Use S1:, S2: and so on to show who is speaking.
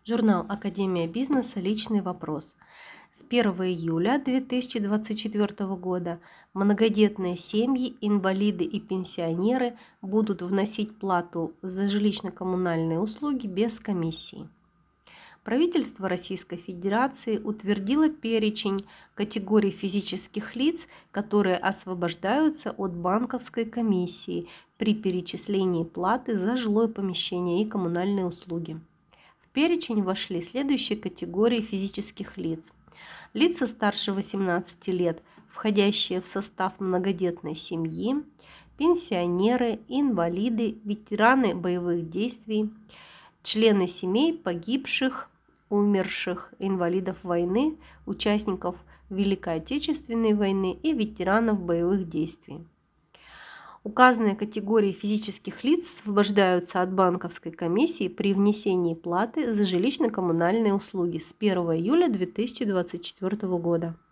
S1: Журнал «Академия бизнеса. Личный вопрос». С 1 июля 2024 года многодетные семьи, инвалиды и пенсионеры будут вносить плату за жилищно-коммунальные услуги без комиссии. Правительство Российской Федерации утвердило перечень категорий физических лиц, которые освобождаются от банковской комиссии при перечислении платы за жилое помещение и коммунальные услуги. В перечень вошли следующие категории физических лиц. Лица старше 18 лет, входящие в состав многодетной семьи, пенсионеры, инвалиды, ветераны боевых действий, члены семей погибших, умерших, инвалидов войны, участников Великой Отечественной войны и ветеранов боевых действий. Указанные категории физических лиц освобождаются от банковской комиссии при внесении платы за жилищно-коммунальные услуги с 1 июля 2024 года.